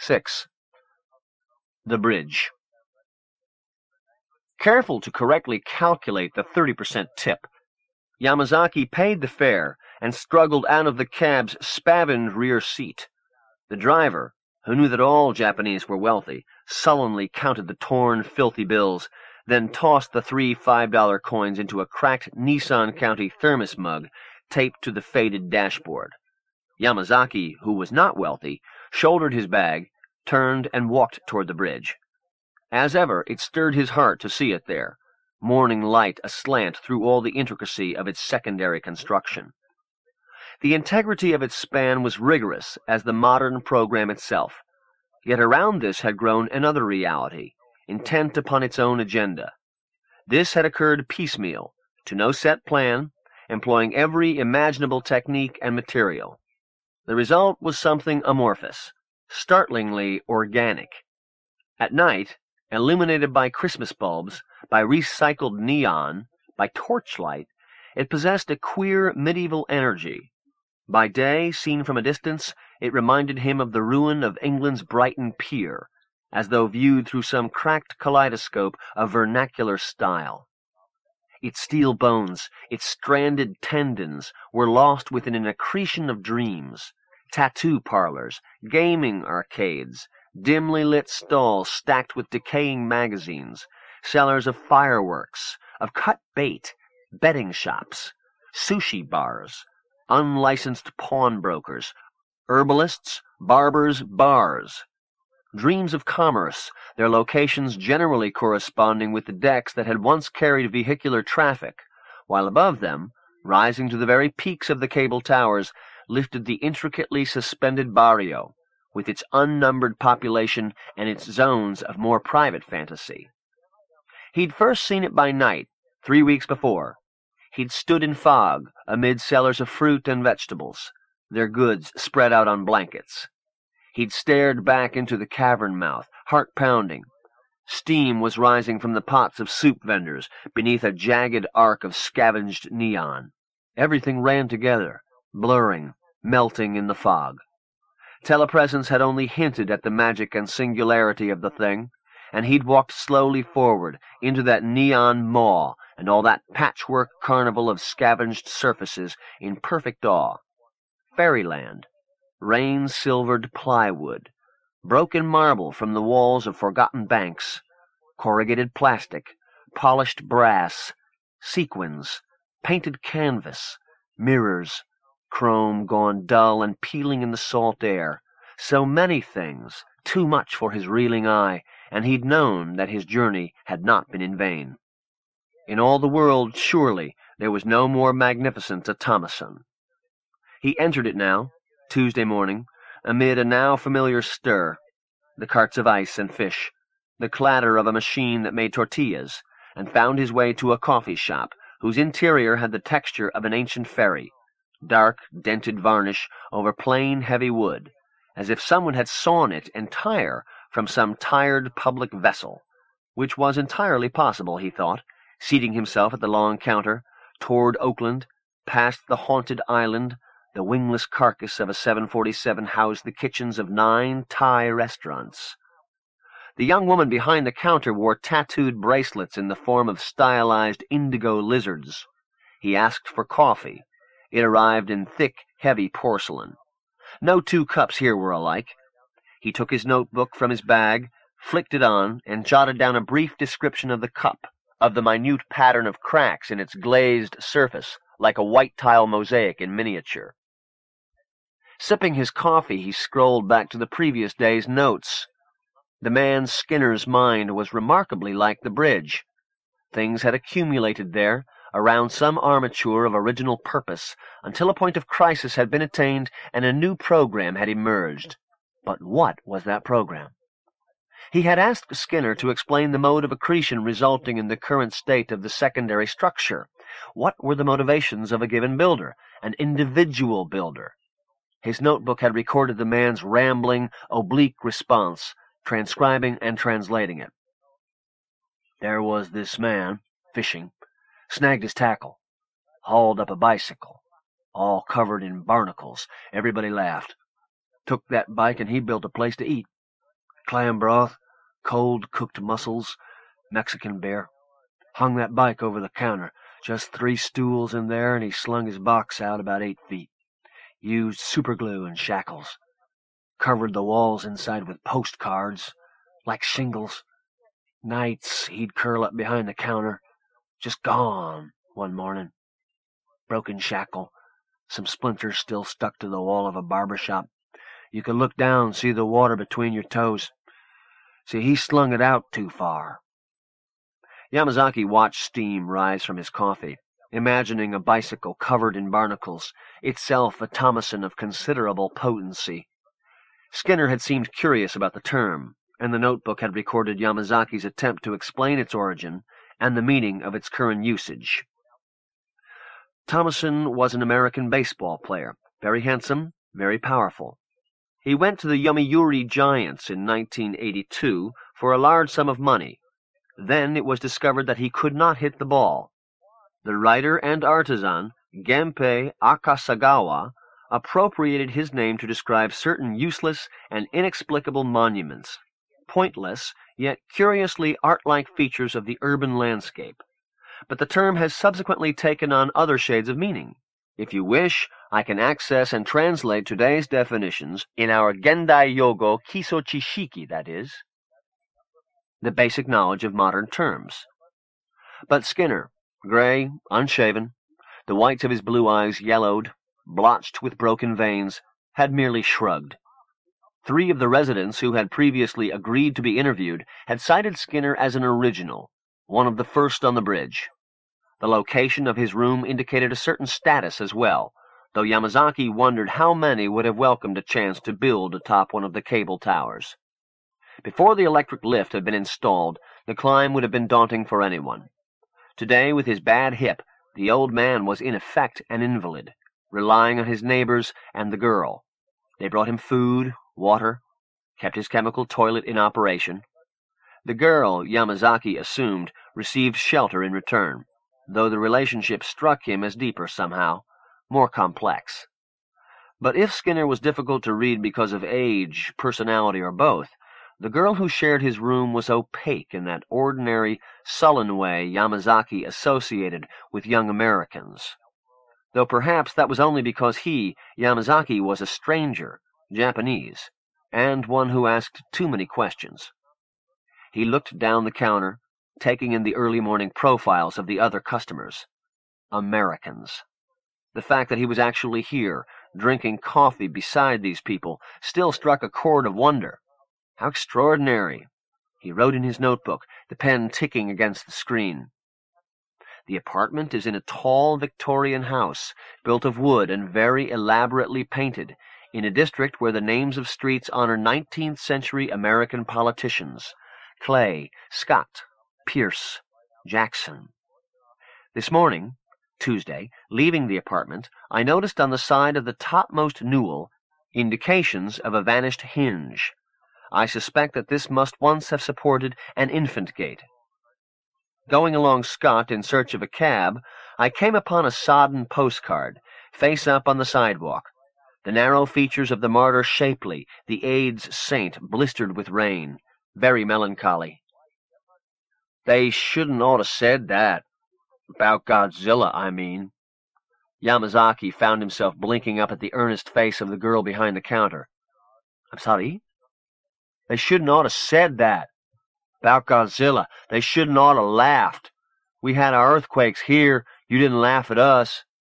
6. The Bridge. Careful to correctly calculate the 30% tip, Yamazaki paid the fare and struggled out of the cab's spavined rear seat. The driver, who knew that all Japanese were wealthy, sullenly counted the torn, filthy bills, then tossed the 3 $5 coins into a cracked Nissan County thermos mug taped to the faded dashboard. Yamazaki, who was not wealthy, shouldered his bag, turned, and walked toward the bridge. As ever, it stirred his heart to see it there, morning light aslant through all the intricacy of its secondary construction. The integrity of its span was rigorous as the modern program itself, yet around this had grown another reality, intent upon its own agenda. This had occurred piecemeal, to no set plan, employing every imaginable technique and material. The result was something amorphous, startlingly organic. At night, illuminated by Christmas bulbs, by recycled neon, by torchlight, it possessed a queer medieval energy. By day, seen from a distance, it reminded him of the ruin of England's Brighton Pier, as though viewed through some cracked kaleidoscope of vernacular style. Its steel bones, its stranded tendons, were lost within an accretion of dreams. Tattoo parlors, gaming arcades, dimly lit stalls stacked with decaying magazines, sellers of fireworks, of cut bait, betting shops, sushi bars, unlicensed pawnbrokers, herbalists, barbers, bars. Dreams of commerce, their locations generally corresponding with the decks that had once carried vehicular traffic, while above them, rising to the very peaks of the cable towers, lifted the intricately suspended barrio, with its unnumbered population and its zones of more private fantasy. He'd first seen it by night, 3 weeks before. He'd stood in fog amid sellers of fruit and vegetables, their goods spread out on blankets. He'd stared back into the cavern mouth, heart-pounding. Steam was rising from the pots of soup vendors beneath a jagged arc of scavenged neon. Everything ran together, blurring, melting in the fog. Telepresence had only hinted at the magic and singularity of the thing, and he'd walked slowly forward into that neon maw and all that patchwork carnival of scavenged surfaces in perfect awe. Fairyland. Rain-silvered plywood, broken marble from the walls of forgotten banks, corrugated plastic, polished brass, sequins, painted canvas, mirrors, chrome gone dull and peeling in the salt air. So many things, too much for his reeling eye, and he'd known that his journey had not been in vain. In all the world, surely, there was no more magnificent a Thomason. He entered it now, Tuesday morning, amid a now familiar stir, the carts of ice and fish, the clatter of a machine that made tortillas, and found his way to a coffee shop whose interior had the texture of an ancient ferry, dark, dented varnish over plain, heavy wood, as if someone had sawn it entire from some tired public vessel, which was entirely possible, he thought, seating himself at the long counter, toward Oakland, past the haunted island. The wingless carcass of a 747 housed the kitchens of 9 Thai restaurants. The young woman behind the counter wore tattooed bracelets in the form of stylized indigo lizards. He asked for coffee. It arrived in thick, heavy porcelain. No 2 cups here were alike. He took his notebook from his bag, flicked it on, and jotted down a brief description of the cup, of the minute pattern of cracks in its glazed surface, like a white tile mosaic in miniature. Sipping his coffee, he scrolled back to the previous day's notes. The man Skinner's mind was remarkably like the bridge. Things had accumulated there, around some armature of original purpose, until a point of crisis had been attained and a new program had emerged. But what was that program? He had asked Skinner to explain the mode of accretion resulting in the current state of the secondary structure. What were the motivations of a given builder, an individual builder? His notebook had recorded the man's rambling, oblique response, transcribing and translating it. There was this man, fishing, snagged his tackle, hauled up a bicycle, all covered in barnacles. Everybody laughed. Took that bike and he built a place to eat. Clam broth, cold cooked mussels, Mexican beer. Hung that bike over the counter. Just 3 stools in there, and he slung his box out about 8 feet. Used superglue and shackles. Covered the walls inside with postcards, like shingles. Nights he'd curl up behind the counter, just gone one morning. Broken shackle, some splinters still stuck to the wall of a barber shop. You could look down, see the water between your toes. See, he slung it out too far. Yamazaki watched steam rise from his coffee, imagining a bicycle covered in barnacles, itself a Thomason of considerable potency. Skinner had seemed curious about the term, and the notebook had recorded Yamazaki's attempt to explain its origin and the meaning of its current usage. Thomason was an American baseball player, very handsome, very powerful. He went to the Yomiuri Giants in 1982 for a large sum of money. Then it was discovered that he could not hit the ball. The writer and artisan, Genpei Akasagawa, appropriated his name to describe certain useless and inexplicable monuments, pointless, yet curiously art-like features of the urban landscape. But the term has subsequently taken on other shades of meaning. If you wish, I can access and translate today's definitions in our Gendai Yogo Kisochishiki, that is, the basic knowledge of modern terms. But Skinner, gray, unshaven, the whites of his blue eyes yellowed, blotched with broken veins, had merely shrugged. 3 of the residents who had previously agreed to be interviewed had cited Skinner as an original, one of the first on the bridge. The location of his room indicated a certain status as well, though Yamazaki wondered how many would have welcomed a chance to build atop one of the cable towers. Before the electric lift had been installed, the climb would have been daunting for anyone. Today, with his bad hip, the old man was in effect an invalid, relying on his neighbors and the girl. They brought him food, water, kept his chemical toilet in operation. The girl, Yamazaki assumed, received shelter in return, though the relationship struck him as deeper somehow, more complex. But if Skinner was difficult to read because of age, personality, or both, the girl who shared his room was opaque in that ordinary, sullen way Yamazaki associated with young Americans. Though perhaps that was only because he, Yamazaki, was a stranger, Japanese, and one who asked too many questions. He looked down the counter, taking in the early morning profiles of the other customers. Americans. The fact that he was actually here, drinking coffee beside these people, still struck a chord of wonder. How extraordinary! He wrote in his notebook, the pen ticking against the screen. The apartment is in a tall Victorian house, built of wood and very elaborately painted, in a district where the names of streets honor 19th-century American politicians: Clay, Scott, Pierce, Jackson. This morning, Tuesday, leaving the apartment, I noticed on the side of the topmost newel indications of a vanished hinge. I suspect that this must once have supported an infant gate. Going along Scott in search of a cab, I came upon a sodden postcard, face up on the sidewalk. The narrow features of the martyr shapely, the AIDS saint blistered with rain. Very melancholy. They shouldn't ought to said that. About Godzilla, I mean. Yamazaki found himself blinking up at the earnest face of the girl behind the counter. I'm sorry? They shouldn't ought to said that. About Godzilla. They shouldn't ought to laughed. We had our earthquakes here. You didn't laugh at us.